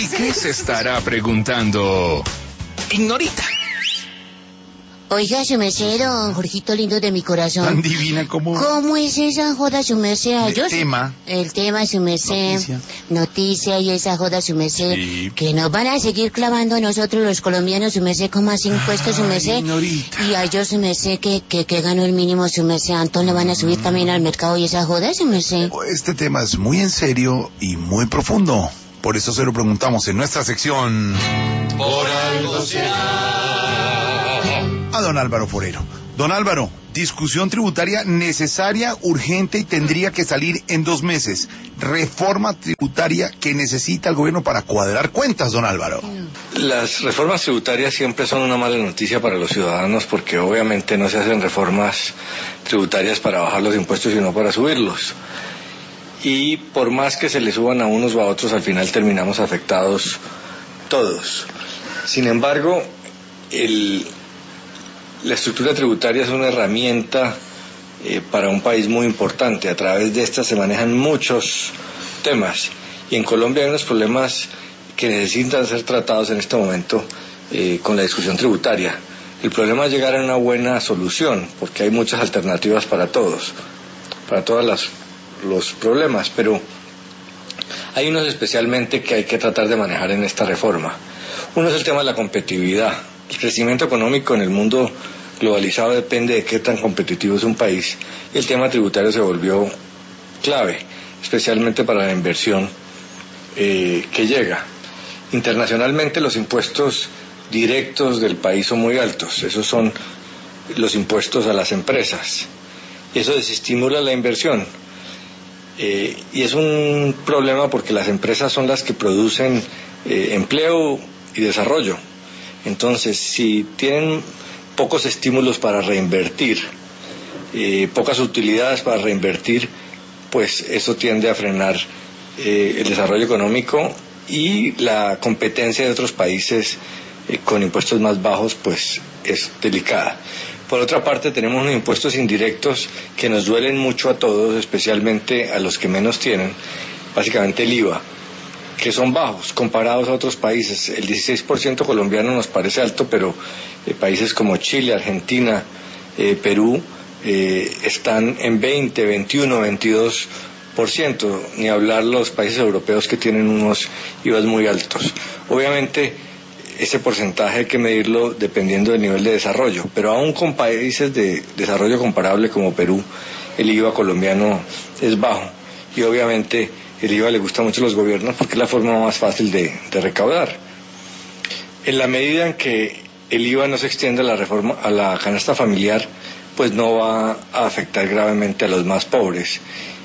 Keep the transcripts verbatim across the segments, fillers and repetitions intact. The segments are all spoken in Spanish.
qué se estará preguntando Ignorita? Oiga, su merced, don Jorgito lindo de mi corazón. Tan divina como... ¿Cómo es esa joda, su merced? El Yo- tema. El tema, su merced. Noticia. Noticia y esa joda, su merced. Sí. Que nos van a seguir clavando a nosotros los colombianos, su merced, como así impuestos, su Ay, merced. Ignorita. Y a yo, su merced, que, que, que gano el mínimo, su merced. A Antón le van a subir también al mercado y esa joda, su merced. Este tema es muy en serio y muy profundo. Por eso se lo preguntamos en nuestra sección Por algo a don Álvaro Forero. Don Álvaro, discusión tributaria necesaria, urgente y tendría que salir en dos meses. Reforma tributaria que necesita el gobierno para cuadrar cuentas, don Álvaro. Las reformas tributarias siempre son una mala noticia para los ciudadanos porque obviamente no se hacen reformas tributarias para bajar los impuestos sino para subirlos. Y por más que se le suban a unos o a otros, al final terminamos afectados todos. Sin embargo, el, la estructura tributaria es una herramienta eh, para un país muy importante. A través de esta se manejan muchos temas. Y en Colombia hay unos problemas que necesitan ser tratados en este momento eh, con la discusión tributaria. El problema es llegar a una buena solución, porque hay muchas alternativas para todos, para todas las los problemas, pero hay unos especialmente que hay que tratar de manejar en esta reforma. Uno es el tema de la competitividad. El crecimiento económico en el mundo globalizado depende de qué tan competitivo es un país, y el tema tributario se volvió clave, especialmente para la inversión eh, que llega. Internacionalmente los impuestos directos del país son muy altos, esos son los impuestos a las empresas, y eso desestimula la inversión. Eh, y es un problema porque las empresas son las que producen eh, empleo y desarrollo. Entonces, si tienen pocos estímulos para reinvertir, eh, pocas utilidades para reinvertir, pues eso tiende a frenar eh, el desarrollo económico, y la competencia de otros países eh, con impuestos más bajos pues es delicada. Por otra parte, tenemos unos impuestos indirectos que nos duelen mucho a todos, especialmente a los que menos tienen, básicamente el I V A, que son bajos comparados a otros países. El dieciséis por ciento colombiano nos parece alto, pero eh, países como Chile, Argentina, eh, Perú, eh, están en veinte, veintiuno, veintidós por ciento, ni hablar los países europeos que tienen unos I V As muy altos. Obviamente, ese porcentaje hay que medirlo dependiendo del nivel de desarrollo, pero aún con países de desarrollo comparable como Perú, el I V A colombiano es bajo, y obviamente el I V A le gusta mucho a los gobiernos porque es la forma más fácil de, de recaudar. En la medida en que el I V A no se extienda a la reforma, a la canasta familiar, pues no va a afectar gravemente a los más pobres,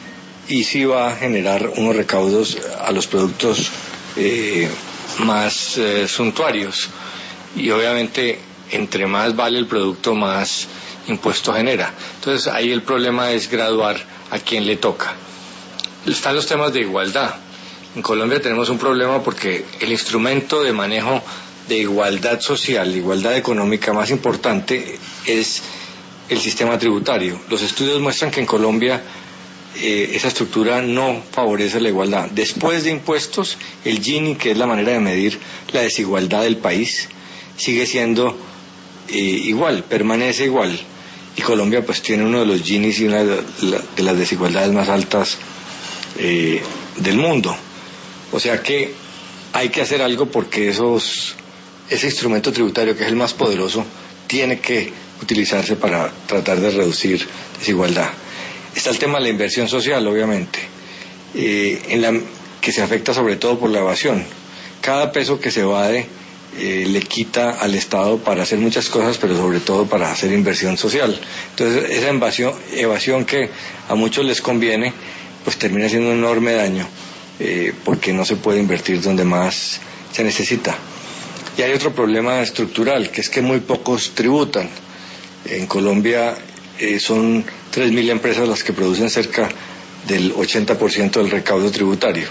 y sí va a generar unos recaudos a los productos eh, más eh, suntuarios, y obviamente entre más vale el producto, más impuesto genera. Entonces ahí el problema es graduar a quién le toca. Están los temas de igualdad. En Colombia tenemos un problema porque el instrumento de manejo de igualdad social, igualdad económica más importante es el sistema tributario. Los estudios muestran que en Colombia Eh, esa estructura no favorece la igualdad. Después de impuestos, el Gini, que es la manera de medir la desigualdad del país, sigue siendo eh, igual, permanece igual, y Colombia pues tiene uno de los Ginis y una de, la, de las desigualdades más altas eh, del mundo. O sea que hay que hacer algo porque esos, ese instrumento tributario, que es el más poderoso, tiene que utilizarse para tratar de reducir desigualdad. Está el tema de la inversión social, obviamente, eh, en la, que se afecta sobre todo por la evasión. Cada peso que se evade eh, le quita al Estado para hacer muchas cosas, pero sobre todo para hacer inversión social. Entonces, esa evasión, evasión que a muchos les conviene, pues termina siendo un enorme daño, eh, porque no se puede invertir donde más se necesita. Y hay otro problema estructural, que es que muy pocos tributan. En Colombia eh, son tres mil empresas las que producen cerca del ochenta por ciento del recaudo tributario.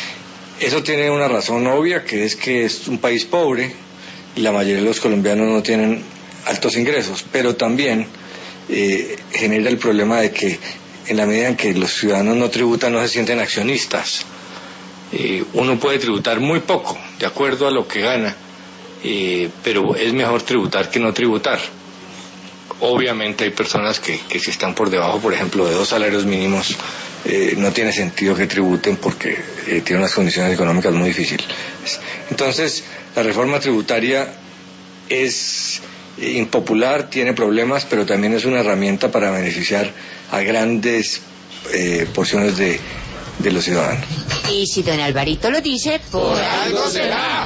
Eso tiene una razón obvia, que es que es un país pobre y la mayoría de los colombianos no tienen altos ingresos, pero también eh, genera el problema de que en la medida en que los ciudadanos no tributan, no se sienten accionistas. Eh, uno puede tributar muy poco, de acuerdo a lo que gana, eh, pero es mejor tributar que no tributar. Obviamente hay personas que, que si están por debajo, por ejemplo, de dos salarios mínimos, eh, no tiene sentido que tributen porque eh, tienen unas condiciones económicas muy difíciles. Entonces, la reforma tributaria es impopular, tiene problemas, pero también es una herramienta para beneficiar a grandes eh, porciones de, de los ciudadanos. Y si don Alvarito lo dice, por, Por algo será.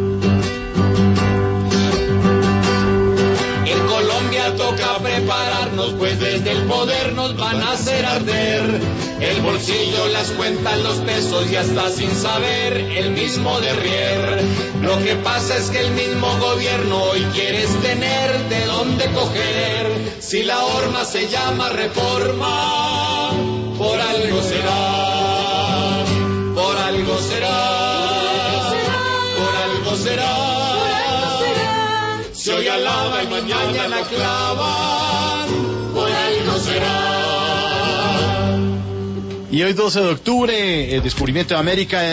En Colombia toca prepararnos, pues desde el poder nos van a hacer arder el bolsillo, las cuentas, los pesos y hasta sin saber el mismo derrier. Lo que pasa es que el mismo gobierno hoy quieres tener de dónde coger. Si la horma se llama reforma, por algo será, por algo será, por algo será. Si hoy alaba y mañana la clavan, por algo será. Y hoy doce de octubre, el descubrimiento de América.